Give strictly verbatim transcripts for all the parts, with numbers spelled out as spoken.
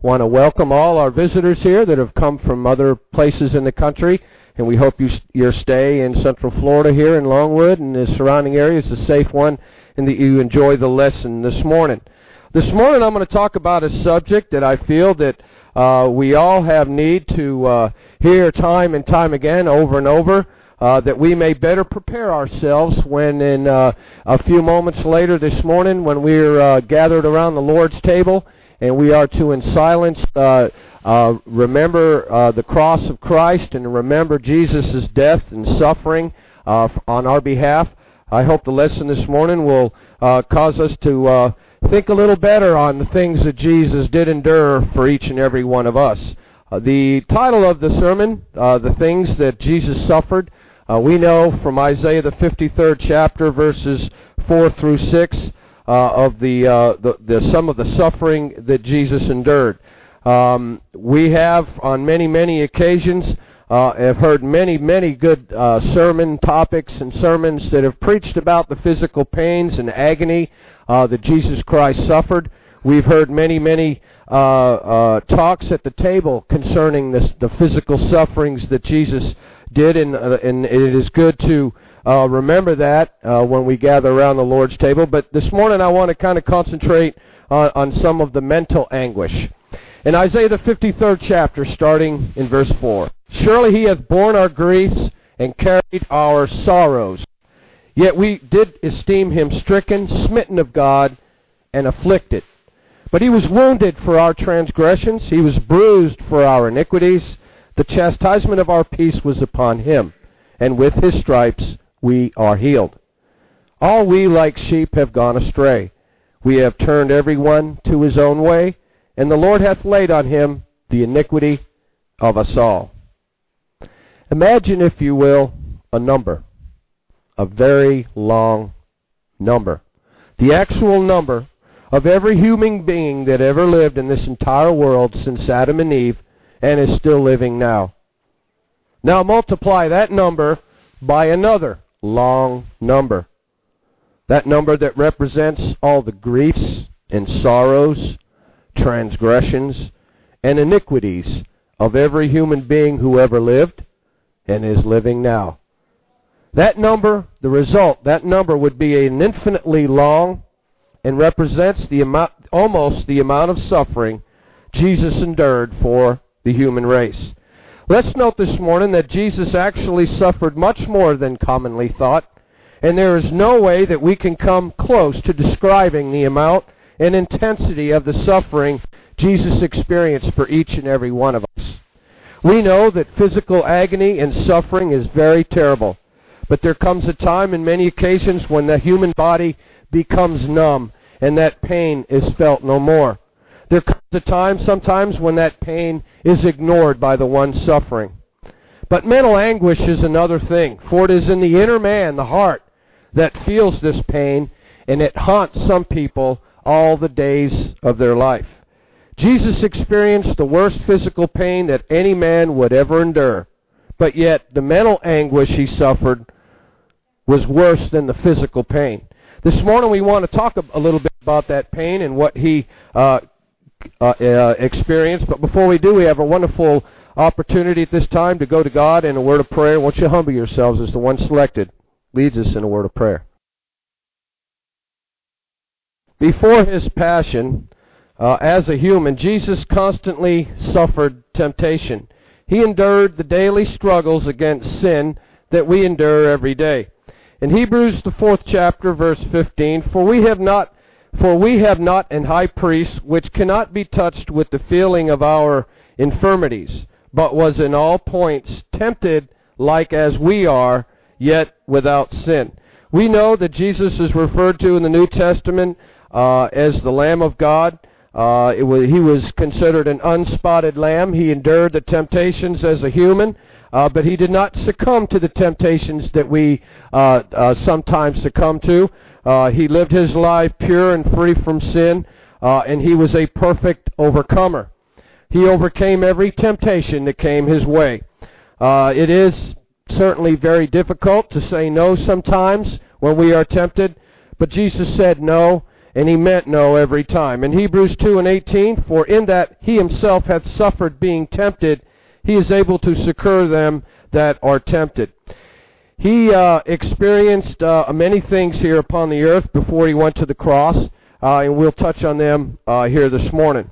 want to welcome all our visitors here that have come from other places in the country, and we hope you, your stay in Central Florida here in Longwood and the surrounding areas is a safe one, and that you enjoy the lesson this morning. This morning I'm going to talk about a subject that I feel that uh, we all have need to uh, hear time and time again, over and over, uh, that we may better prepare ourselves when in uh, a few moments later this morning when we're uh, gathered around the Lord's table and we are to in silence uh, uh, remember uh, the cross of Christ and remember Jesus' death and suffering uh, on our behalf. I hope the lesson this morning will uh, cause us to uh, think a little better on the things that Jesus did endure for each and every one of us. Uh, the title of the sermon, uh, The Things That Jesus Suffered, uh, we know from Isaiah the fifty-third chapter, verses four through six, uh, of the, uh, the, the some of the suffering that Jesus endured. Um, we have, on many, many occasions, uh, have heard many, many good uh, sermon topics and sermons that have preached about the physical pains and agony uh, that Jesus Christ suffered. We've heard many, many uh, uh, talks at the table concerning this, the physical sufferings that Jesus did, and, uh, and it is good to uh, remember that uh, when we gather around the Lord's table. But this morning I want to kind of concentrate on, on some of the mental anguish. In Isaiah the fifty-third chapter, starting in verse four, "Surely he hath borne our griefs and carried our sorrows. Yet we did esteem him stricken, smitten of God, and afflicted. But he was wounded for our transgressions, he was bruised for our iniquities. The chastisement of our peace was upon him, and with his stripes we are healed. All we like sheep have gone astray. We have turned every one to his own way, and the Lord hath laid on him the iniquity of us all." Imagine, if you will, a number, a very long number. The actual number of every human being that ever lived in this entire world since Adam and Eve, and is still living now. Now multiply that number by another long number. That number that represents all the griefs and sorrows, transgressions, and iniquities of every human being who ever lived and is living now. That number, the result, that number would be an infinitely long and represents the amount, almost the amount of suffering Jesus endured for the human race. Let's note this morning that Jesus actually suffered much more than commonly thought, and there is no way that we can come close to describing the amount and intensity of the suffering Jesus experienced for each and every one of us. We know that physical agony and suffering is very terrible, but there comes a time in many occasions when the human body becomes numb and that pain is felt no more. There comes a time sometimes when that pain is ignored by the one suffering. But mental anguish is another thing, for it is in the inner man, the heart, that feels this pain, and it haunts some people all the days of their life. Jesus experienced the worst physical pain that any man would ever endure, but yet the mental anguish he suffered was worse than the physical pain. This morning we want to talk a little bit about that pain and what he uh, uh, uh, experienced, but before we do, we have a wonderful opportunity at this time to go to God in a word of prayer. Won't you humble yourselves as the one selected leads us in a word of prayer. Before his passion, uh, as a human, Jesus constantly suffered temptation. He endured the daily struggles against sin that we endure every day. In Hebrews the fourth chapter, verse fifteen, For we have not for we have not an high priest which cannot be touched with the feeling of our infirmities, but was in all points tempted like as we are, yet without sin. We know that Jesus is referred to in the New Testament uh, as the Lamb of God. Uh, it was, he was considered an unspotted lamb. He endured the temptations as a human, uh, but he did not succumb to the temptations that we uh, uh, sometimes succumb to. Uh, he lived his life pure and free from sin, uh, and he was a perfect overcomer. He overcame every temptation that came his way. Uh, it is certainly very difficult to say no sometimes when we are tempted, but Jesus said no, And he meant no every time. In Hebrews two and eighteen, for in that he himself hath suffered being tempted, he is able to succor them that are tempted. He uh, experienced uh, many things here upon the earth before he went to the cross, uh, and we'll touch on them uh, here this morning.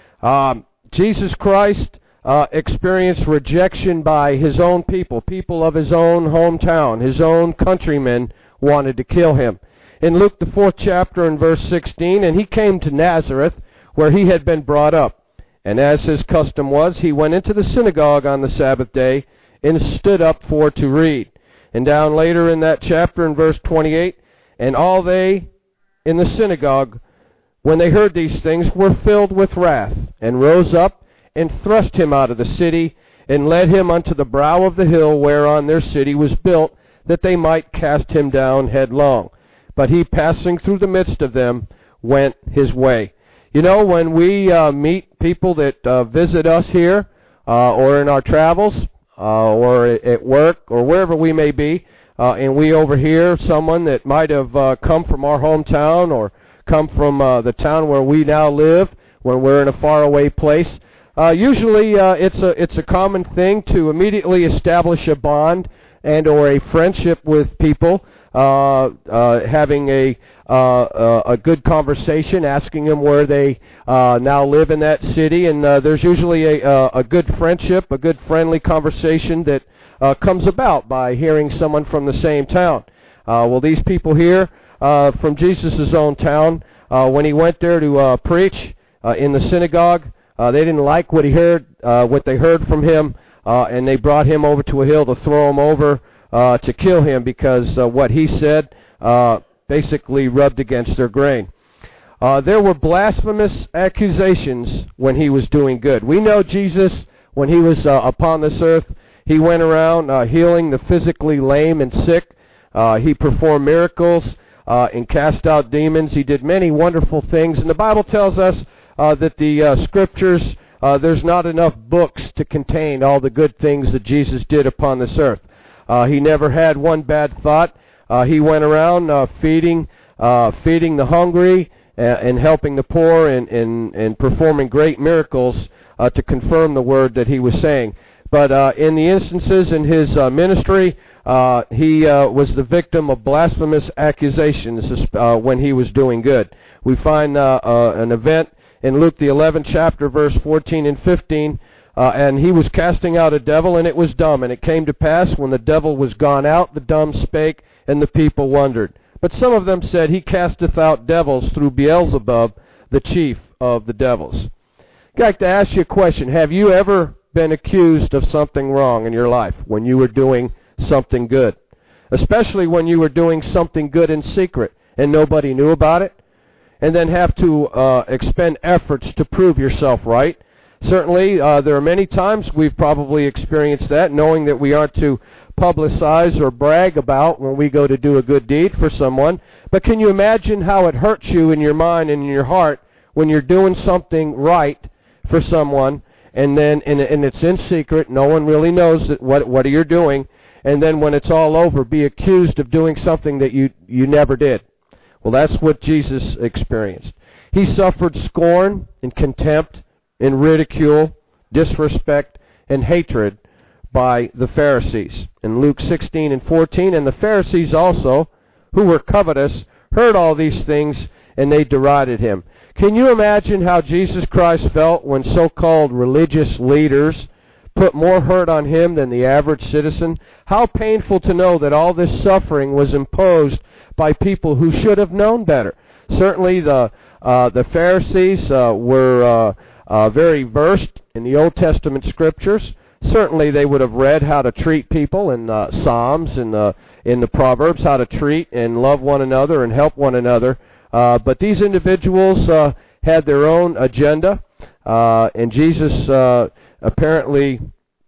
Um, Jesus Christ uh, experienced rejection by his own people. People of his own hometown, his own countrymen wanted to kill him. In Luke the fourth chapter and verse sixteen, and he came to Nazareth, where he had been brought up. And as his custom was, he went into the synagogue on the Sabbath day, and stood up for to read. And down later in that chapter in verse twenty-eight, and all they in the synagogue, when they heard these things, were filled with wrath, and rose up, and thrust him out of the city, and led him unto the brow of the hill whereon their city was built, that they might cast him down headlong. But he, passing through the midst of them, went his way. You know, when we uh, meet people that uh, visit us here, uh, or in our travels, uh, or at work, or wherever we may be, uh, and we overhear someone that might have uh, come from our hometown, or come from uh, the town where we now live, when we're in a faraway place, uh, usually uh, it's a it's a common thing to immediately establish a bond and or a friendship with people, uh, uh, having a uh, uh, a good conversation, asking them where they uh, now live in that city, and uh, there's usually a, uh, a good friendship, a good friendly conversation that uh, comes about by hearing someone from the same town. Uh, well, these people here uh, from Jesus' own town, uh, when he went there to uh, preach uh, in the synagogue, uh, they didn't like what he heard, uh, what they heard from him, uh, and they brought him over to a hill to throw him over uh, to kill him because uh, what he said uh, basically rubbed against their grain. Uh, there were blasphemous accusations when he was doing good. We know Jesus, when he was uh, upon this earth, he went around uh, healing the physically lame and sick. Uh, he performed miracles uh, and cast out demons. He did many wonderful things. And the Bible tells us uh, that the uh, Scriptures, uh, there's not enough books to contain all the good things that Jesus did upon this earth. Uh, he never had one bad thought. Uh, he went around uh, feeding uh, feeding the hungry and, and helping the poor and, and, and performing great miracles uh, to confirm the word that he was saying. But uh, in the instances in his uh, ministry, uh, he uh, was the victim of blasphemous accusations uh, when he was doing good. We find uh, uh, an event in Luke the eleventh chapter, verse fourteen and fifteen, Uh, and he was casting out a devil, and it was dumb. And it came to pass, when the devil was gone out, the dumb spake, and the people wondered. But some of them said, He casteth out devils through Beelzebub, the chief of the devils. I'd like to ask you a question. Have you ever been accused of something wrong in your life when you were doing something good? Especially when you were doing something good in secret and nobody knew about it? And then have to uh, expend efforts to prove yourself right? Certainly, uh, there are many times we've probably experienced that, knowing that we aren't to publicize or brag about when we go to do a good deed for someone. But can you imagine how it hurts you in your mind and in your heart when you're doing something right for someone, and then and, and it's in secret, no one really knows that what what you're doing, and then when it's all over, be accused of doing something that you you never did? Well, that's what Jesus experienced. He suffered scorn and contempt, in ridicule, disrespect, and hatred by the Pharisees. In Luke sixteen and fourteen, and the Pharisees also, who were covetous, heard all these things, and they derided him. Can you imagine how Jesus Christ felt when so-called religious leaders put more hurt on him than the average citizen? How painful to know that all this suffering was imposed by people who should have known better. Certainly the uh, the Pharisees uh, were uh, Uh, very versed in the Old Testament Scriptures. Certainly they would have read how to treat people in uh, Psalms and uh, in the Proverbs, how to treat and love one another and help one another. Uh, but these individuals uh, had their own agenda, uh, and Jesus uh, apparently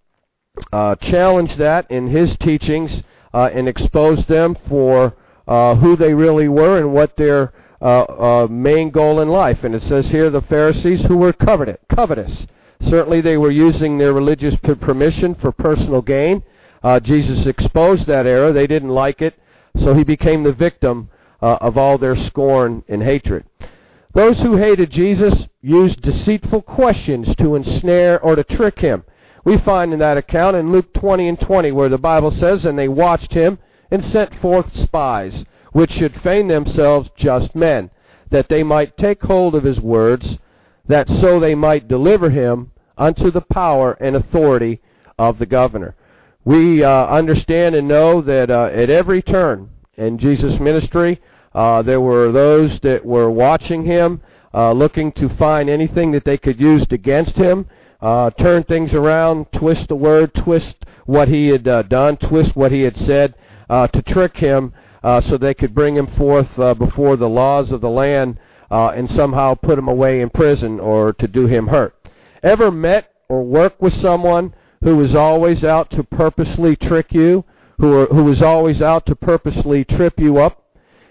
uh, challenged that in his teachings uh, and exposed them for uh, who they really were and what their Uh, uh, main goal in life. And it says here the Pharisees who were covetous. covetous. Certainly they were using their religious permission for personal gain. Uh, Jesus exposed that error. They didn't like it, so he became the victim uh, of all their scorn and hatred. Those who hated Jesus used deceitful questions to ensnare or to trick him. We find in that account in Luke twenty and twenty where the Bible says, "And they watched him and sent forth spies, which should feign themselves just men, that they might take hold of his words, that so they might deliver him unto the power and authority of the governor." We uh, understand and know that uh, at every turn in Jesus' ministry, uh, there were those that were watching him, uh, looking to find anything that they could use against him, uh, turn things around, twist the word, twist what he had uh, done, twist what he had said, uh, to trick him uh, so they could bring him forth uh, before the laws of the land uh, and somehow put him away in prison or to do him hurt. Ever met or worked with someone who was always out to purposely trick you, who, are, who was always out to purposely trip you up?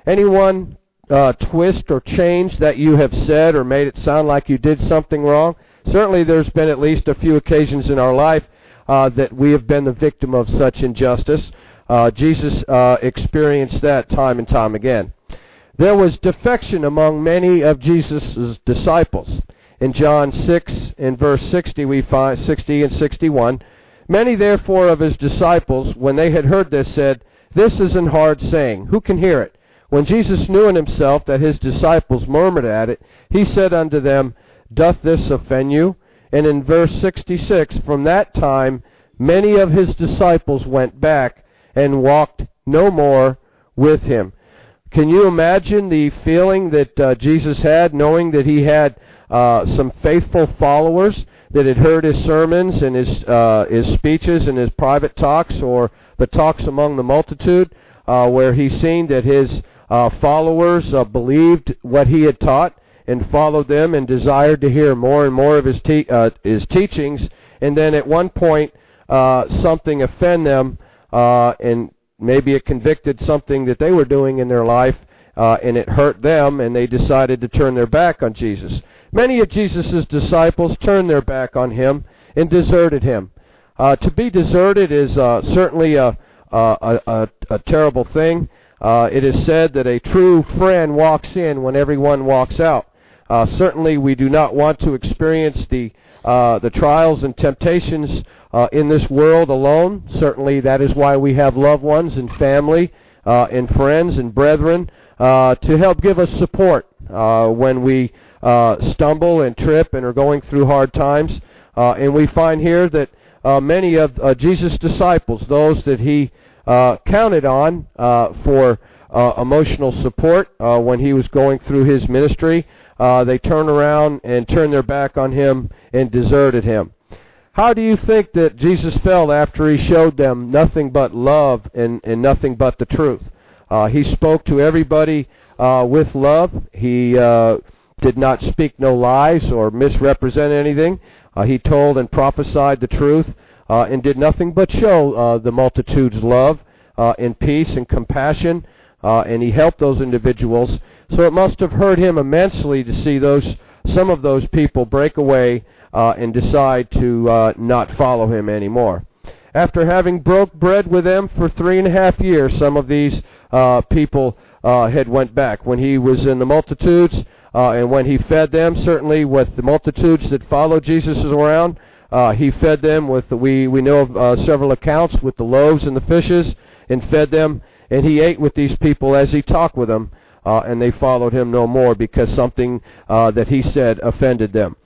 Anyone uh, twist or change that you have said or made it sound like you did something wrong? Certainly there's been at least a few occasions in our life uh, that we have been the victim of such injustice. Uh, Jesus uh, experienced that time and time again. There was defection among many of Jesus' disciples. In John six, in verse sixty, we find sixty and sixty-one, "Many therefore of his disciples, when they had heard this, said, This is an hard saying. Who can hear it? When Jesus knew in himself that his disciples murmured at it, he said unto them, Doth this offend you? And in verse sixty-six, "From that time many of his disciples went back and walked no more with him." Can you imagine the feeling that uh, Jesus had, knowing that he had uh, some faithful followers that had heard his sermons and his uh, his speeches and his private talks or the talks among the multitude, uh, where he seen that his uh, followers uh, believed what he had taught and followed them and desired to hear more and more of his te- uh, his teachings, and then at one point uh, something offend them, uh, and maybe it convicted something that they were doing in their life, uh, and it hurt them, and they decided to turn their back on Jesus. Many of Jesus' disciples turned their back on him and deserted him. Uh, to be deserted is uh, certainly a, a, a, a terrible thing. Uh, it is said that a true friend walks in when everyone walks out. Uh, certainly we do not want to experience the uh, the trials and temptations uh, in this world alone. Certainly that is why we have loved ones and family uh, and friends and brethren uh, to help give us support uh, when we uh, stumble and trip and are going through hard times. Uh, and we find here that uh, many of uh, Jesus' disciples, those that he uh, counted on uh, for uh, emotional support uh, when he was going through his ministry, Uh, they turned around and turned their back on him and deserted him. How do you think that Jesus felt after he showed them nothing but love and, and nothing but the truth? Uh, he spoke to everybody uh, with love. He uh, did not speak no lies or misrepresent anything. Uh, he told and prophesied the truth uh, and did nothing but show uh, the multitudes love uh, and peace and compassion, uh, and he helped those individuals. So it must have hurt him immensely to see those some of those people break away uh, and decide to uh, not follow him anymore. After having broke bread with them for three and a half years, some of these uh, people uh, had went back. When he was in the multitudes uh, and when he fed them, certainly with the multitudes that followed Jesus around, uh, he fed them with, the, we, we know of uh, several accounts, with the loaves and the fishes, and fed them, and he ate with these people as he talked with them. Uh, and they followed him no more because something uh, that he said offended them.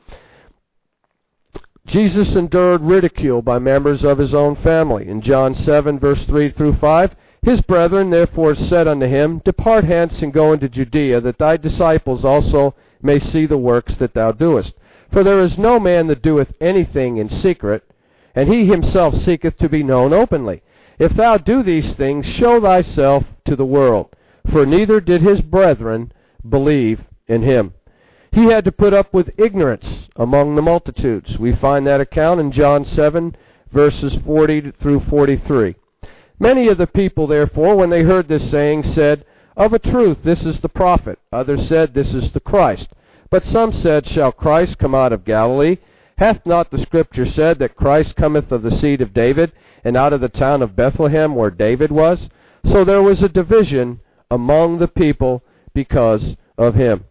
Jesus endured ridicule by members of his own family. In John seven, verse three through five, "His brethren therefore said unto him, Depart hence and go into Judea, that thy disciples also may see the works that thou doest. For there is no man that doeth anything in secret, and he himself seeketh to be known openly. If thou do these things, show thyself to the world. For neither did his brethren believe in him." He had to put up with ignorance among the multitudes. We find that account in John seven, verses forty through forty-three. "Many of the people, therefore, when they heard this saying, said, Of a truth, this is the prophet. Others said, This is the Christ. But some said, Shall Christ come out of Galilee? Hath not the Scripture said that Christ cometh of the seed of David, and out of the town of Bethlehem where David was? So there was a division among the people because of him.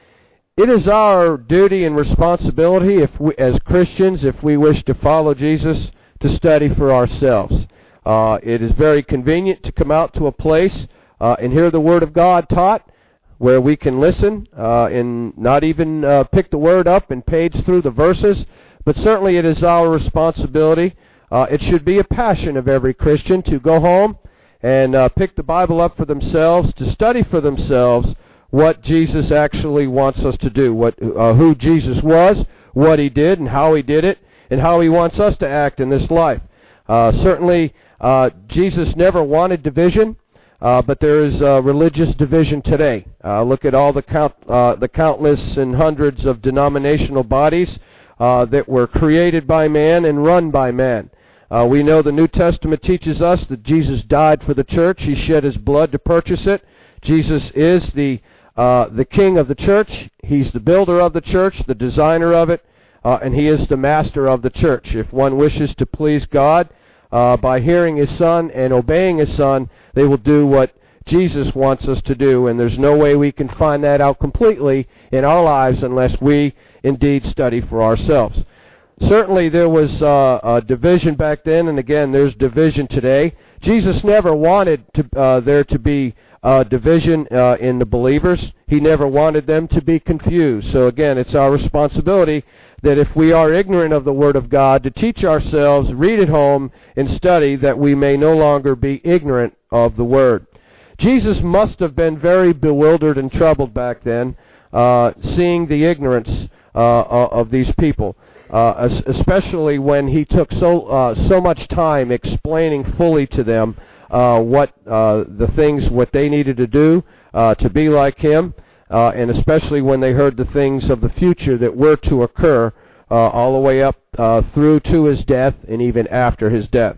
It is our duty and responsibility, if we, as Christians, if we wish to follow Jesus, to study for ourselves. Uh, it is very convenient to come out to a place uh, and hear the Word of God taught, where we can listen uh, and not even uh, pick the Word up and page through the verses, but certainly it is our responsibility. Uh, it should be a passion of every Christian to go home and uh, pick the Bible up for themselves, to study for themselves what Jesus actually wants us to do, what uh, who Jesus was, what he did, and how he did it, and how he wants us to act in this life. Uh, certainly, uh, Jesus never wanted division, uh, but there is uh, religious division today. Uh, look at all the count, uh, the countless and hundreds of denominational bodies uh, that were created by man and run by man. Uh, we know the New Testament teaches us that Jesus died for the church. He shed his blood to purchase it. Jesus is the uh, the king of the church. He's the builder of the church, the designer of it, uh, and he is the master of the church. If one wishes to please God uh, by hearing his Son and obeying his Son, they will do what Jesus wants us to do, and there's no way we can find that out completely in our lives unless we indeed study for ourselves. Certainly there was uh, a division back then, and again, there's division today. Jesus never wanted to, uh, there to be uh, division uh, in the believers. He never wanted them to be confused. So again, it's our responsibility that if we are ignorant of the Word of God, to teach ourselves, read at home, and study, that we may no longer be ignorant of the Word. Jesus must have been very bewildered and troubled back then, uh, seeing the ignorance uh, of these people. Uh, especially when he took so uh, so much time explaining fully to them uh, what uh, the things, what they needed to do uh, to be like him, uh, and especially when they heard the things of the future that were to occur uh, all the way up uh, through to his death and even after his death.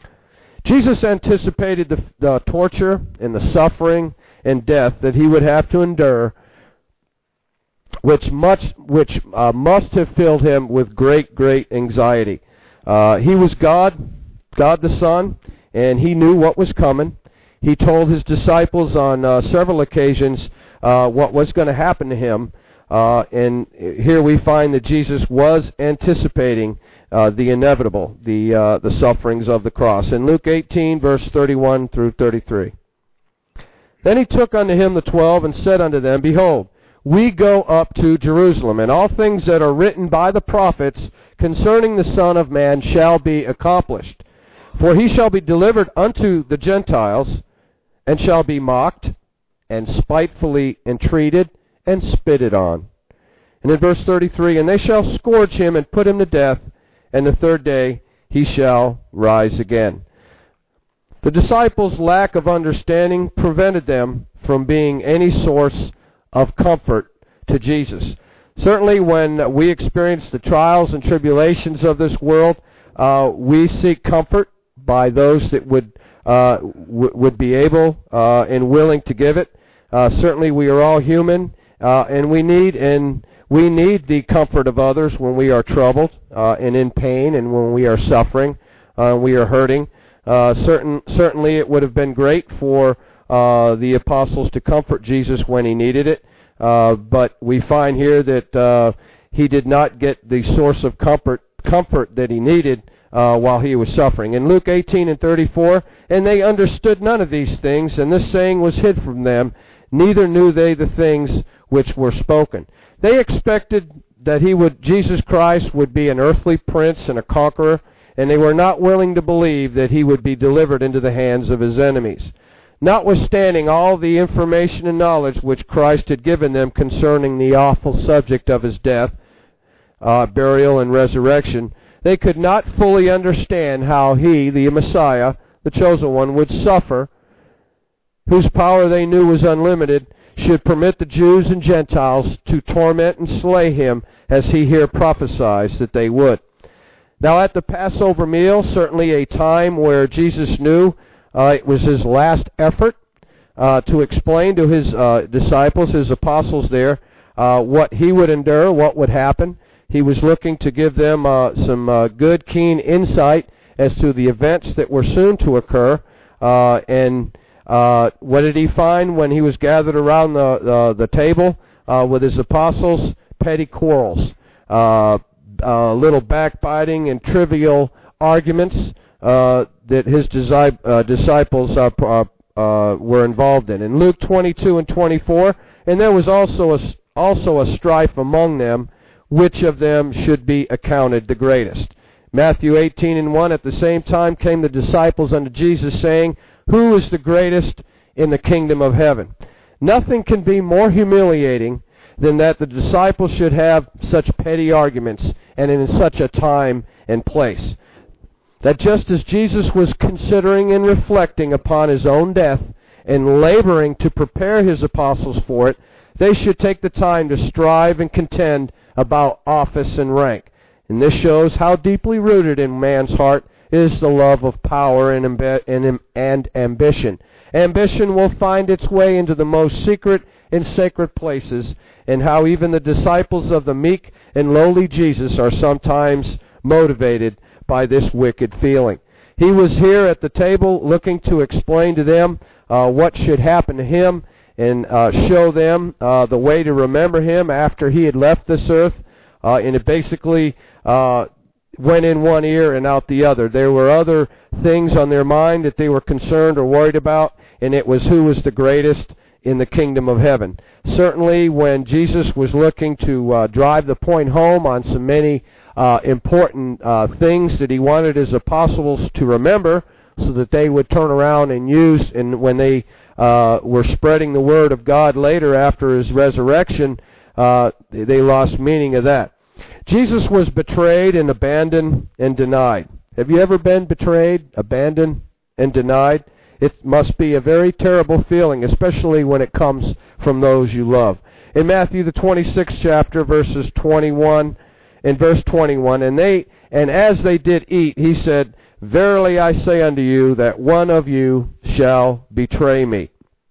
Jesus anticipated the, the torture and the suffering and death that he would have to endure, which much which uh, must have filled him with great, great anxiety. Uh, he was God, God the Son, and he knew what was coming. He told his disciples on uh, several occasions uh, what was going to happen to him. Uh, and here we find that Jesus was anticipating uh, the inevitable, the uh, the sufferings of the cross. In Luke eighteen, verse thirty-one through thirty-three. Then he took unto him the twelve, and said unto them, Behold, we go up to Jerusalem, and all things that are written by the prophets concerning the Son of Man shall be accomplished. For he shall be delivered unto the Gentiles, and shall be mocked, and spitefully entreated, and spitted on. And in verse thirty-three, And they shall scourge him, and put him to death, and the third day he shall rise again. The disciples' lack of understanding prevented them from being any source of comfort to Jesus. Certainly when we experience the trials and tribulations of this world, uh, we seek comfort by those that would uh, w- would be able uh, and willing to give it. Uh, certainly we are all human, uh, and we need and we need the comfort of others when we are troubled uh, and in pain, and when we are suffering, uh, we are hurting. Uh, certain certainly it would have been great for Uh, the apostles to comfort Jesus when he needed it, uh, but we find here that uh, he did not get the source of comfort comfort that he needed uh, while he was suffering. In Luke eighteen and thirty-four, And they understood none of these things, and this saying was hid from them, neither knew they the things which were spoken. They expected that he would, Jesus Christ would be an earthly prince and a conqueror, and they were not willing to believe that he would be delivered into the hands of his enemies. Notwithstanding all the information and knowledge which Christ had given them concerning the awful subject of his death, uh, burial, and resurrection, they could not fully understand how he, the Messiah, the chosen one, would suffer, whose power they knew was unlimited, should permit the Jews and Gentiles to torment and slay him, as he here prophesies that they would. Now at the Passover meal, certainly a time where Jesus knew Uh, it was his last effort uh, to explain to his uh, disciples, his apostles there, uh, what he would endure, what would happen. He was looking to give them uh, some uh, good, keen insight as to the events that were soon to occur. Uh, and Uh, what did he find when he was gathered around the, the, the table uh, with his apostles? Petty quarrels, uh, uh, little backbiting and trivial arguments uh, that his disi- uh, disciples uh, uh, uh, were involved in. In Luke twenty-two and twenty-four, and there was also a, also a strife among them, which of them should be accounted the greatest. Matthew eighteen and one, at the same time came the disciples unto Jesus, saying, Who is the greatest in the kingdom of heaven? Nothing can be more humiliating than that the disciples should have such petty arguments and in such a time and place. That just as Jesus was considering and reflecting upon his own death and laboring to prepare his apostles for it, they should take the time to strive and contend about office and rank. And this shows how deeply rooted in man's heart is the love of power and, amb- and, and ambition. Ambition will find its way into the most secret and sacred places, and how even the disciples of the meek and lowly Jesus are sometimes motivated by this wicked feeling. He was here at the table looking to explain to them uh, what should happen to him and uh, show them uh, the way to remember him after he had left this earth, uh, and it basically uh, went in one ear and out the other. There were other things on their mind that they were concerned or worried about, and it was who was the greatest in the kingdom of heaven. Certainly when Jesus was looking to uh, drive the point home on so many uh, important uh, things that he wanted his apostles to remember so that they would turn around and use, and when they uh, were spreading the word of God later after his resurrection, uh, they lost meaning of that. Jesus was betrayed and abandoned and denied. Have you ever been betrayed, abandoned, and denied? It must be a very terrible feeling, especially when it comes from those you love. In Matthew the twenty-sixth chapter, verses twenty-one and verse twenty-one, and they and as they did eat, he said, Verily I say unto you that one of you shall betray me.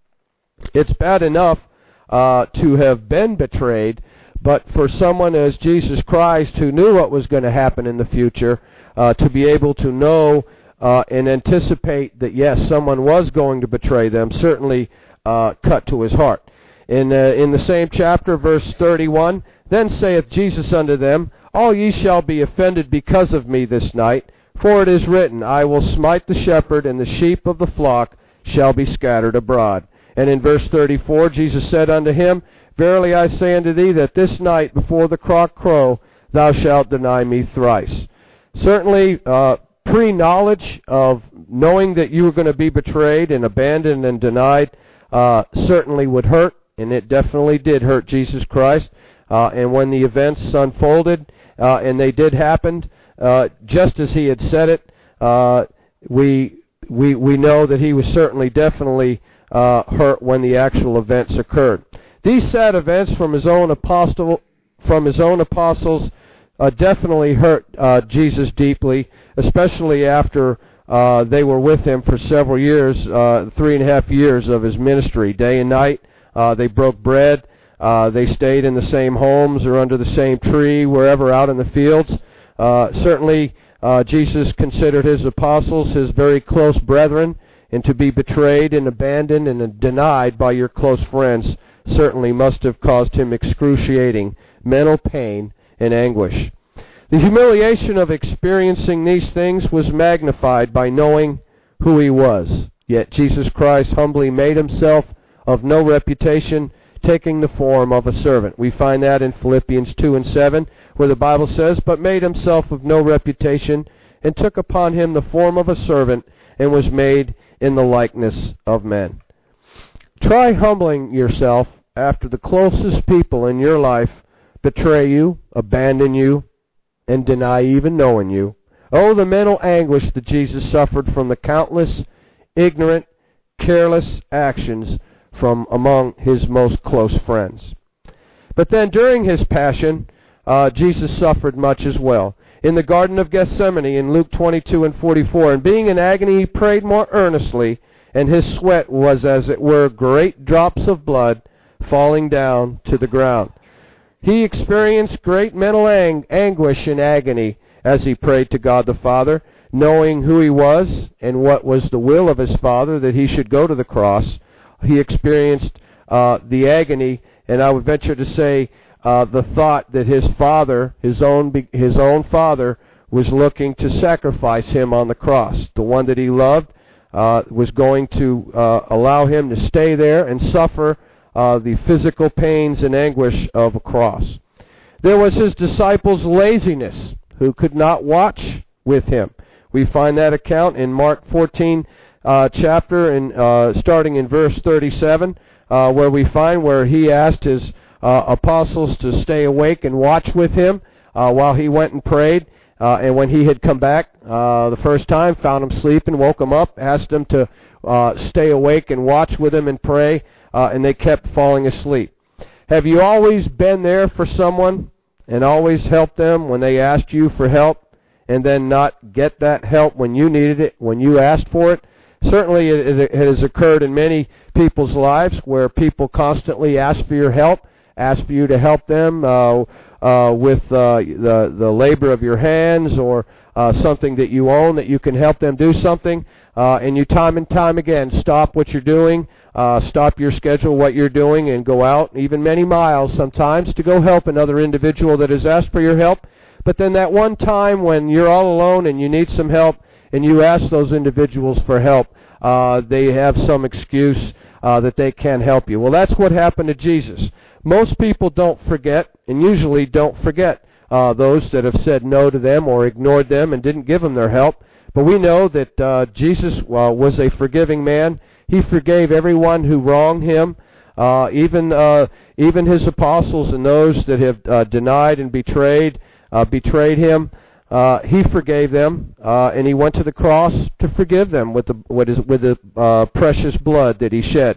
It's bad enough uh, to have been betrayed, but for someone as Jesus Christ who knew what was going to happen in the future, uh, to be able to know Uh, and anticipate that, yes, someone was going to betray them, certainly uh, cut to his heart. In, uh, in the same chapter, verse thirty-one, Then saith Jesus unto them, All ye shall be offended because of me this night, for it is written, I will smite the shepherd, and the sheep of the flock shall be scattered abroad. And in verse thirty-four, Jesus said unto him, Verily I say unto thee, that this night before the cock crow thou shalt deny me thrice. Certainly, uh, pre-knowledge of knowing that you were going to be betrayed and abandoned and denied uh, certainly would hurt, and it definitely did hurt Jesus Christ. Uh, and when the events unfolded, uh, and they did happen, uh, just as he had said it, uh, we we we know that he was certainly definitely uh, hurt when the actual events occurred. These sad events from his own apostle, from his own apostles, uh, definitely hurt uh, Jesus deeply, especially after uh, they were with him for several years, uh, three and a half years of his ministry, day and night. Uh, they broke bread. Uh, they stayed in the same homes or under the same tree, wherever out in the fields. Uh, certainly, uh, Jesus considered his apostles his very close brethren, and to be betrayed and abandoned and denied by your close friends certainly must have caused him excruciating mental pain and anguish. The humiliation of experiencing these things was magnified by knowing who he was. Yet Jesus Christ humbly made himself of no reputation, taking the form of a servant. We find that in Philippians two and seven, where the Bible says, But made himself of no reputation, and took upon him the form of a servant, and was made in the likeness of men. Try humbling yourself after the closest people in your life betray you, abandon you, and deny even knowing you. Oh, the mental anguish that Jesus suffered from the countless, ignorant, careless actions from among his most close friends. But then during his passion, uh, Jesus suffered much as well. In the Garden of Gethsemane, in Luke twenty-two and forty-four, and being in agony, he prayed more earnestly, and his sweat was as it were great drops of blood falling down to the ground. He experienced great mental ang- anguish and agony as he prayed to God the Father. knowing who he was and what was the will of his Father, that he should go to the cross, he experienced uh, the agony, and I would venture to say uh, the thought that his Father, his own, his own Father, was looking to sacrifice him on the cross. The one that he loved uh, was going to uh, allow him to stay there and suffer uh, the physical pains and anguish of a cross. There was his disciples' laziness, who could not watch with him. We find that account in Mark fourteen uh, chapter, and uh, starting in verse thirty-seven, uh, where we find where he asked his uh, apostles to stay awake and watch with him uh, while he went and prayed. Uh, and when he had come back uh, the first time, found him sleeping, woke him up, asked him to uh, stay awake and watch with him and pray, uh, and they kept falling asleep. Have you always been there for someone and always helped them when they asked you for help, and then not get that help when you needed it, when you asked for it? Certainly it, it has occurred in many people's lives where people constantly ask for your help, ask for you to help them uh, uh, with uh, the, the labor of your hands, or uh, something that you own that you can help them do something, uh, and you time and time again stop what you're doing, uh, stop your schedule, what you're doing, and go out, even many miles sometimes, to go help another individual that has asked for your help. But then that one time when you're all alone and you need some help, and you ask those individuals for help, uh, they have some excuse uh, that they can't help you. Well, that's what happened to Jesus. Most people don't forget, and usually don't forget, uh, those that have said no to them or ignored them and didn't give them their help. But we know that uh, Jesus uh, was a forgiving man. He forgave everyone who wronged him, uh, even uh, even his apostles and those that have uh, denied and betrayed uh, betrayed him. Uh, he forgave them, uh, and he went to the cross to forgive them with the with, his, with the uh, precious blood that he shed.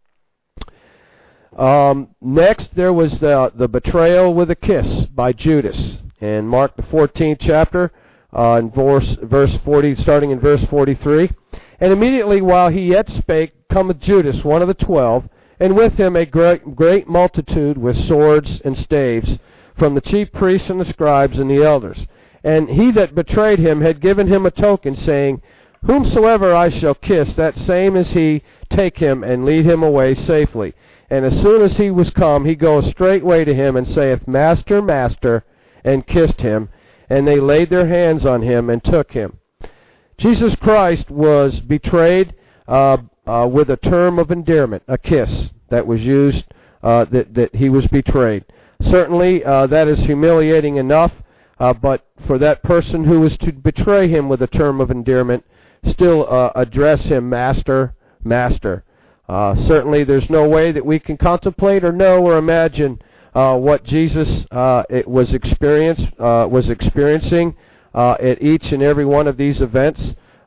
Um, next, there was the, the betrayal with a kiss by Judas. In Mark the fourteenth chapter, uh, in verse, verse forty, starting in verse forty-three, and immediately while he yet spake, cometh Judas, one of the twelve, and with him a great, great multitude with swords and staves, from the chief priests and the scribes and the elders. And he that betrayed him had given him a token, saying, Whomsoever I shall kiss, that same is he, take him and lead him away safely. And as soon as he was come, he goeth straightway to him, and saith, Master, Master, and kissed him. And they laid their hands on him, and took him. Jesus Christ was betrayed uh, uh, with a term of endearment, a kiss, that was used, uh, that, that he was betrayed. Certainly, uh, that is humiliating enough, uh, but for that person who was to betray him with a term of endearment, still uh, address him, Master, Master. Uh, certainly, there's no way that we can contemplate or know or imagine uh, what Jesus uh, it was experience uh, was experiencing uh, at each and every one of these events.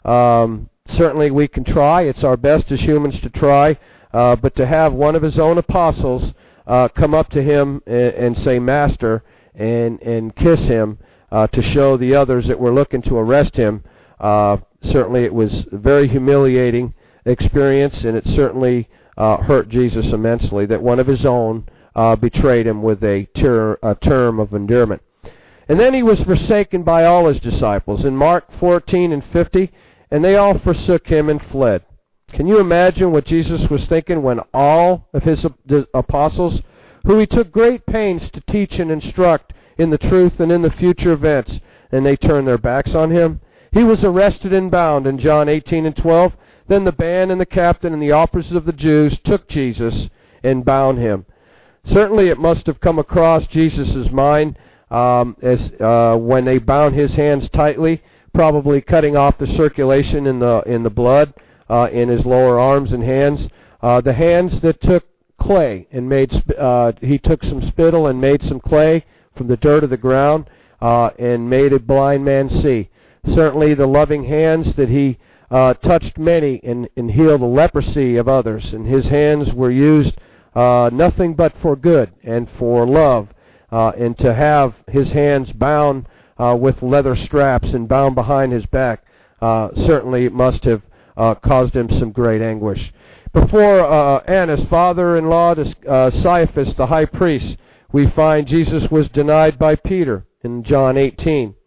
Um, certainly, we can try. It's our best as humans to try, uh, but to have one of his own apostles uh, come up to him and, and say, Master, and and kiss him uh, to show the others that were looking to arrest him. Uh, certainly, it was very humiliating experience, and it certainly uh, hurt Jesus immensely that one of his own uh, betrayed him with a, ter- a term of endearment. And then he was forsaken by all his disciples. In Mark fourteen and fifty, and they all forsook him and fled. Can you imagine what Jesus was thinking when all of his apostles, who he took great pains to teach and instruct in the truth and in the future events, and they turned their backs on him? He was arrested and bound in John eighteen and twelve. Then the band and the captain and the officers of the Jews took Jesus and bound him. Certainly it must have come across Jesus' mind um, as uh, when they bound his hands tightly, probably cutting off the circulation in the in the blood uh, in his lower arms and hands. Uh, the hands that took clay and made uh, he took some spittle and made some clay from the dirt of the ground uh, and made a blind man see. Certainly the loving hands that he Uh, touched many and, and healed the leprosy of others, and his hands were used uh, nothing but for good and for love, uh, and to have his hands bound uh, with leather straps and bound behind his back, uh, certainly it must have uh, caused him some great anguish. Before uh, Annas, father-in-law to uh, Caiaphas, the high priest, we find Jesus was denied by Peter in John eighteen.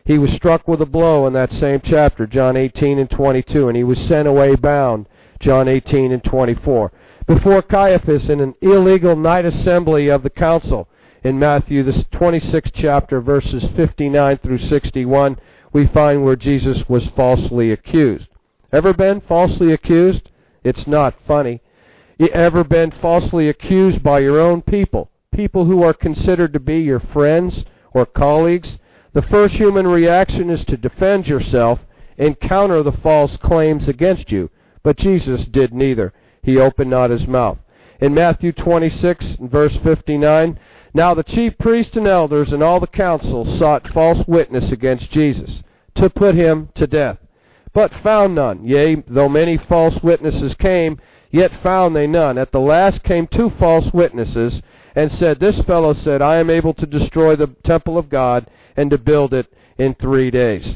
He was struck with a blow in that same chapter, John eighteen and twenty-two, and he was sent away bound, John eighteen and twenty-four. Before Caiaphas in an illegal night assembly of the council, in Matthew, the twenty-sixth chapter, verses fifty-nine through sixty-one, we find where Jesus was falsely accused. Ever been falsely accused? It's not funny. You ever been falsely accused by your own people? People who are considered to be your friends or colleagues? The first human reaction is to defend yourself and counter the false claims against you. But Jesus did neither. He opened not his mouth. In Matthew twenty-six, verse fifty-nine, now the chief priests and elders and all the council sought false witness against Jesus, to put him to death, but found none. Yea, though many false witnesses came, yet found they none. At the last came two false witnesses, and said, This fellow said, I am able to destroy the temple of God, and to build it in three days.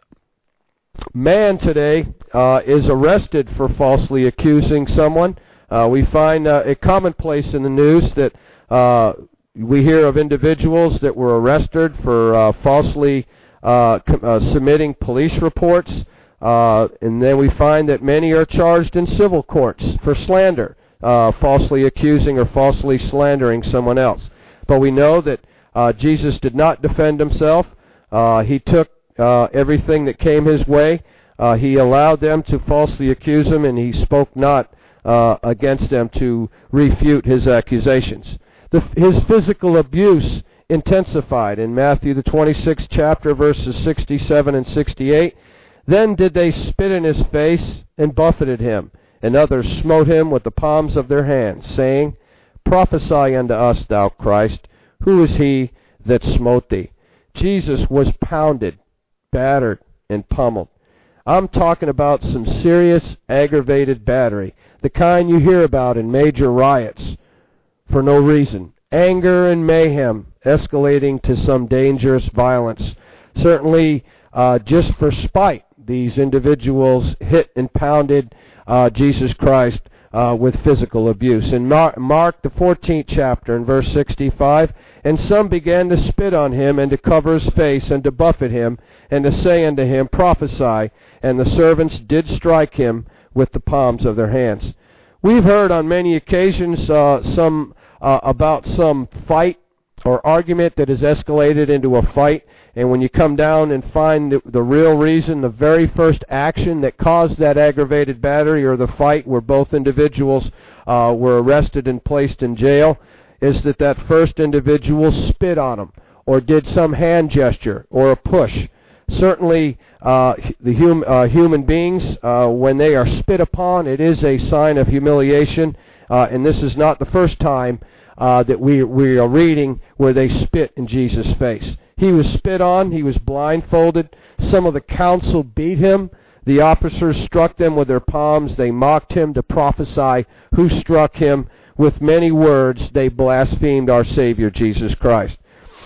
Man today uh, is arrested for falsely accusing someone. Uh, we find uh, a commonplace in the news that uh, we hear of individuals that were arrested for uh, falsely uh, com- uh, submitting police reports, uh, and then we find that many are charged in civil courts for slander, uh, falsely accusing or falsely slandering someone else. But we know that uh, Jesus did not defend himself. Uh, he took uh, everything that came his way. Uh, he allowed them to falsely accuse him, and he spoke not uh, against them to refute his accusations. The, his physical abuse intensified in Matthew the twenty-sixth chapter, verses sixty-seven and sixty-eight. Then did they spit in his face and buffeted him, and others smote him with the palms of their hands, saying, Prophesy unto us, thou Christ, who is he that smote thee? Jesus was pounded, battered, and pummeled. I'm talking about some serious aggravated battery, the kind you hear about in major riots for no reason. Anger and mayhem escalating to some dangerous violence. Certainly, uh, just for spite, these individuals hit and pounded uh, Jesus Christ uh, with physical abuse. In Mar- Mark, the fourteenth chapter, in verse sixty-five, and some began to spit on him, and to cover his face, and to buffet him, and to say unto him, Prophesy. And the servants did strike him with the palms of their hands. We've heard on many occasions uh, some uh, about some fight or argument that has escalated into a fight, and when you come down and find the, the real reason, the very first action that caused that aggravated battery or the fight where both individuals uh, were arrested and placed in jail, is that that first individual spit on them or did some hand gesture or a push. Certainly, uh, the hum, uh, human beings, uh, when they are spit upon, it is a sign of humiliation, uh, and this is not the first time uh, that we, we are reading where they spit in Jesus' face. He was spit on, he was blindfolded, some of the council beat him, the officers struck them with their palms, they mocked him to prophesy who struck him. With many words, they blasphemed our Savior, Jesus Christ.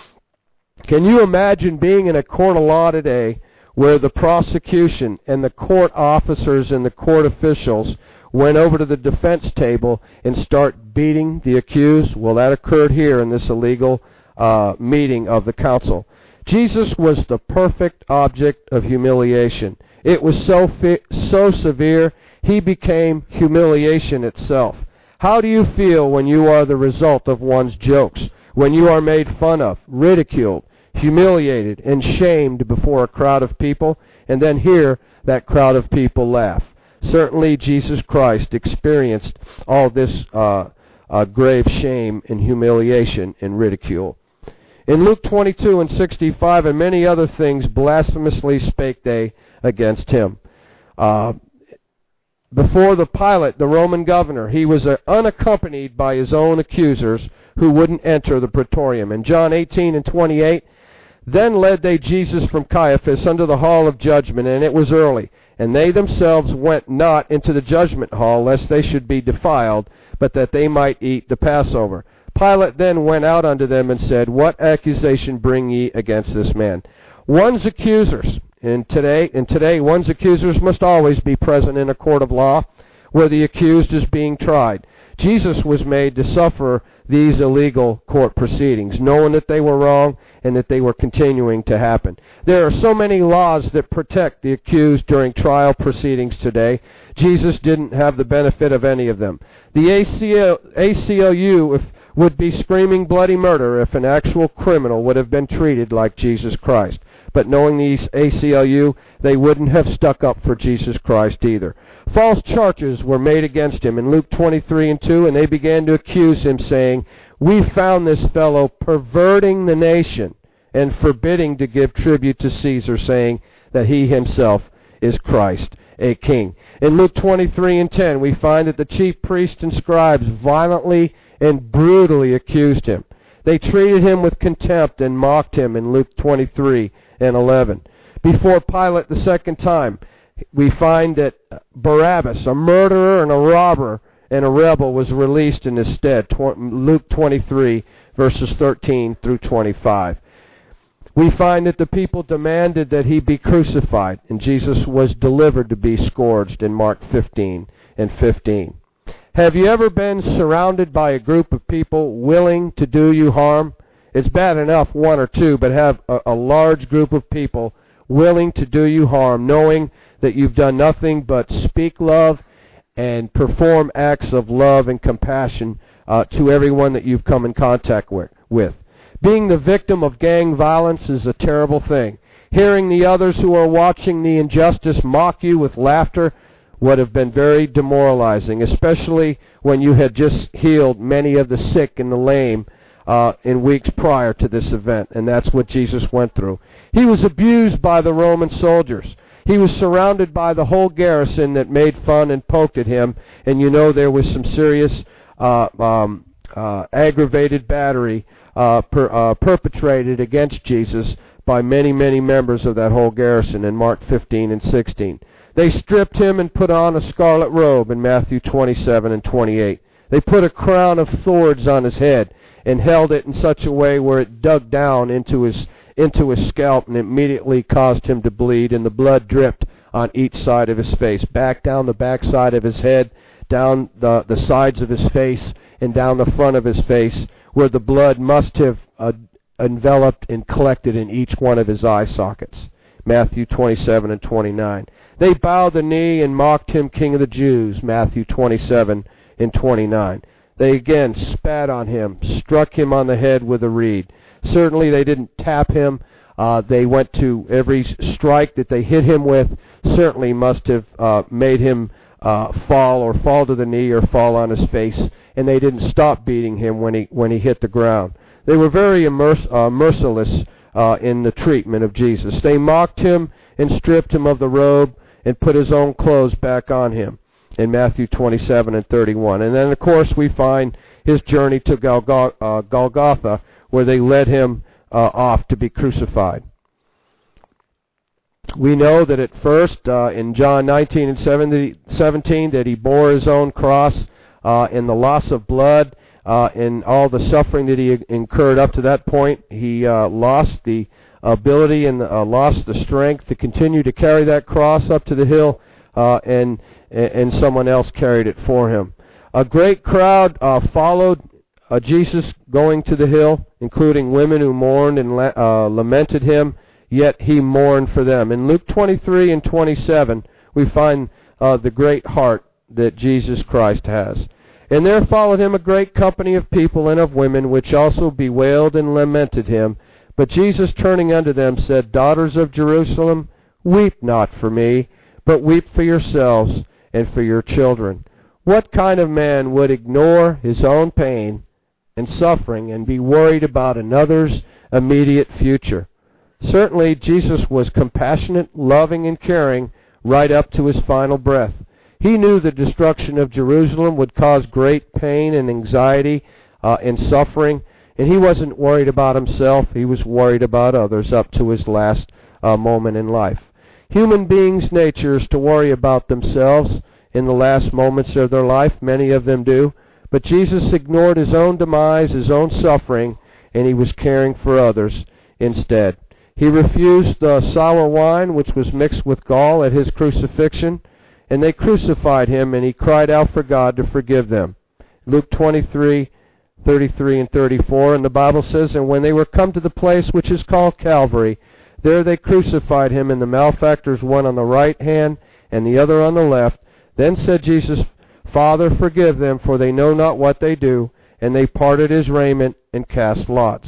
Can you imagine being in a court of law today where the prosecution and the court officers and the court officials went over to the defense table and start beating the accused? Well, that occurred here in this illegal uh, meeting of the council. Jesus was the perfect object of humiliation. It was so fi- so severe, he became humiliation itself. How do you feel when you are the result of one's jokes, when you are made fun of, ridiculed, humiliated, and shamed before a crowd of people, and then hear that crowd of people laugh? Certainly Jesus Christ experienced all this uh, uh, grave shame and humiliation and ridicule. In Luke twenty-two and sixty-five, and many other things blasphemously spake they against him. Uh, Before the Pilate, the Roman governor, he was uh, unaccompanied by his own accusers who wouldn't enter the praetorium. In John eighteen and twenty-eight, then led they Jesus from Caiaphas unto the hall of judgment, and it was early. And they themselves went not into the judgment hall, lest they should be defiled, but that they might eat the Passover. Pilate then went out unto them and said, What accusation bring ye against this man? One's accusers, and today, and today one's accusers must always be present in a court of law where the accused is being tried. Jesus was made to suffer these illegal court proceedings, knowing that they were wrong and that they were continuing to happen. There are so many laws that protect the accused during trial proceedings today. Jesus didn't have the benefit of any of them. The A C L U if, would be screaming bloody murder if an actual criminal would have been treated like Jesus Christ. But knowing the A C L U, they wouldn't have stuck up for Jesus Christ either. False charges were made against him in Luke twenty-three and two, and they began to accuse him, saying, "We found this fellow perverting the nation and forbidding to give tribute to Caesar, saying that he himself is Christ, a king." In Luke twenty-three and ten, we find that the chief priests and scribes violently and brutally accused him. They treated him with contempt and mocked him in Luke twenty-three and eleven. Before Pilate the second time, we find that Barabbas, a murderer and a robber and a rebel, was released in his stead. Luke twenty-three, verses thirteen through twenty-five. We find that the people demanded that he be crucified, and Jesus was delivered to be scourged in Mark fifteen and fifteen. Have you ever been surrounded by a group of people willing to do you harm? It's bad enough one or two, but have a, a large group of people willing to do you harm, knowing that you've done nothing but speak love and perform acts of love and compassion uh, to everyone that you've come in contact with. with. Being the victim of gang violence is a terrible thing. Hearing the others who are watching the injustice mock you with laughter would have been very demoralizing, especially when you had just healed many of the sick and the lame uh, in weeks prior to this event, and that's what Jesus went through. He was abused by the Roman soldiers. He was surrounded by the whole garrison that made fun and poked at him, and you know there was some serious uh, um, uh, aggravated battery uh, per, uh, perpetrated against Jesus by many, many members of that whole garrison in Mark fifteen and sixteen. They stripped him and put on a scarlet robe in Matthew twenty-seven and twenty-eight. They put a crown of thorns on his head and held it in such a way where it dug down into his into his scalp and immediately caused him to bleed, and the blood dripped on each side of his face, back down the back side of his head, down the, the sides of his face, and down the front of his face, where the blood must have uh, enveloped and collected in each one of his eye sockets. Matthew twenty-seven and twenty-nine. They bowed the knee and mocked him King of the Jews. Matthew twenty-seven and twenty-nine. They again spat on him, struck him on the head with a reed. Certainly they didn't tap him. Uh, they went to every strike that they hit him with. Certainly must have uh, made him uh, fall or fall to the knee or fall on his face. And they didn't stop beating him when he when he hit the ground. They were very immerse, uh, merciless uh, in the treatment of Jesus. They mocked him and stripped him of the robe and put his own clothes back on him in Matthew twenty-seven and thirty-one. And then, of course, we find his journey to Golgotha, uh, Golgotha where they led him uh, off to be crucified. We know that at first, uh, in John nineteen and seventeen, that he bore his own cross uh, in the loss of blood, uh, in all the suffering that he incurred up to that point. He uh, lost the ability and uh, lost the strength to continue to carry that cross up to the hill, uh, and and someone else carried it for him. A great crowd uh, followed uh, Jesus going to the hill, including women who mourned and la- uh, lamented him, yet he mourned for them. In Luke twenty-three and twenty-seven, we find uh, the great heart that Jesus Christ has. And there followed him a great company of people and of women, which also bewailed and lamented him. But Jesus, turning unto them, said, Daughters of Jerusalem, weep not for me, but weep for yourselves and for your children. What kind of man would ignore his own pain and suffering and be worried about another's immediate future? Certainly, Jesus was compassionate, loving, and caring right up to his final breath. He knew the destruction of Jerusalem would cause great pain and anxiety uh, and suffering, and he wasn't worried about himself. He was worried about others up to his last uh, moment in life. Human beings' nature is to worry about themselves in the last moments of their life. Many of them do. But Jesus ignored his own demise, his own suffering, and he was caring for others instead. He refused the sour wine which was mixed with gall at his crucifixion, and they crucified him, and he cried out for God to forgive them. Luke twenty-three, thirty-three and thirty-four, and the Bible says, "And when they were come to the place which is called Calvary, there they crucified him, and the malefactors, one on the right hand and the other on the left. Then said Jesus, Father, forgive them, for they know not what they do. And they parted his raiment and cast lots."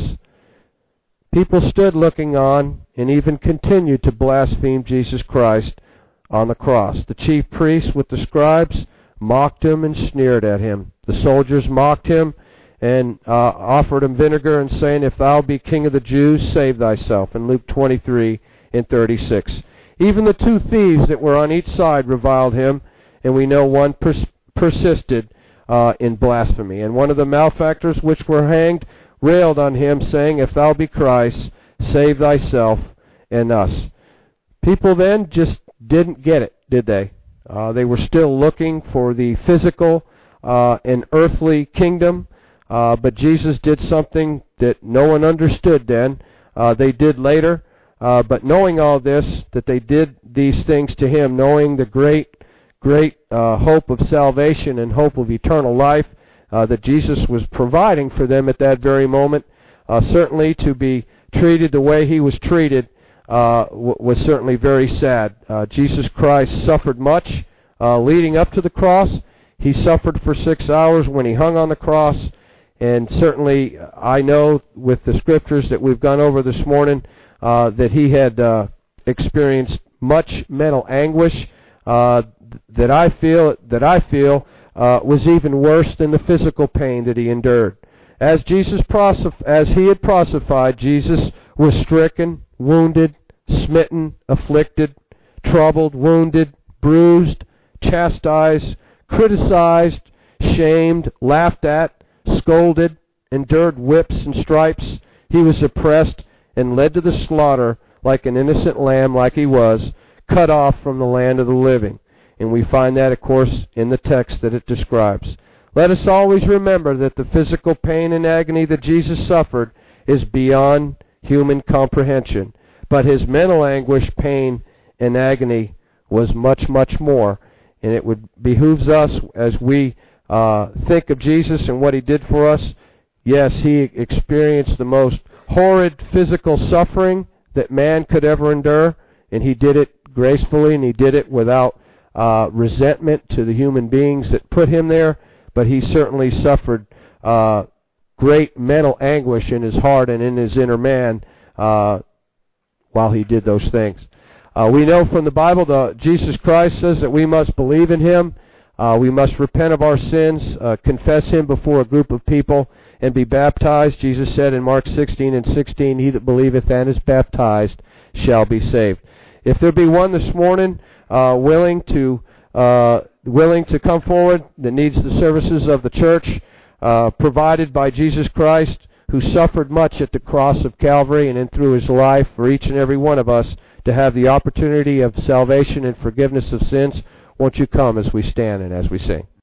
People stood looking on and even continued to blaspheme Jesus Christ on the cross. The chief priests with the scribes mocked him and sneered at him. The soldiers mocked him and uh, offered him vinegar, and saying, "If thou be king of the Jews, save thyself." In Luke twenty-three and thirty-six. Even the two thieves that were on each side reviled him, and we know one pers- persisted uh, in blasphemy. And one of the malefactors which were hanged railed on him, saying, "If thou be Christ, save thyself and us." People then just didn't get it, did they? Uh, they were still looking for the physical uh, and earthly kingdom, uh, but Jesus did something that no one understood then. Uh, they did later, uh, but knowing all this, that they did these things to him, knowing the great, great uh, hope of salvation and hope of eternal life uh, that Jesus was providing for them at that very moment, uh, certainly to be treated the way he was treated Uh, w- was certainly very sad. Uh, Jesus Christ suffered much uh, leading up to the cross. He suffered for six hours when he hung on the cross, and certainly I know with the scriptures that we've gone over this morning uh, that he had uh, experienced much mental anguish uh, that I feel that I feel uh, was even worse than the physical pain that he endured. As Jesus prosif- as he had prophesied, Jesus was stricken, wounded, smitten, afflicted, troubled, wounded, bruised, chastised, criticized, shamed, laughed at, scolded, endured whips and stripes. He was oppressed and led to the slaughter like an innocent lamb, like he was, cut off from the land of the living. And we find that, of course, in the text that it describes. Let us always remember that the physical pain and agony that Jesus suffered is beyond human comprehension. But his mental anguish, pain, and agony was much, much more. And it would behooves us as we uh, think of Jesus and what he did for us. Yes, he experienced the most horrid physical suffering that man could ever endure, and he did it gracefully, and he did it without uh, resentment to the human beings that put him there. But he certainly suffered uh, great mental anguish in his heart and in his inner man uh, while he did those things. Uh, we know from the Bible that Jesus Christ says that we must believe in him. Uh, we must repent of our sins, uh, confess him before a group of people, and be baptized. Jesus said in Mark sixteen and sixteen, "He that believeth and is baptized shall be saved." If there be one this morning uh, willing to uh, willing to come forward that needs the services of the church uh, provided by Jesus Christ, who suffered much at the cross of Calvary and in through his life for each and every one of us to have the opportunity of salvation and forgiveness of sins, won't you come as we stand and as we sing?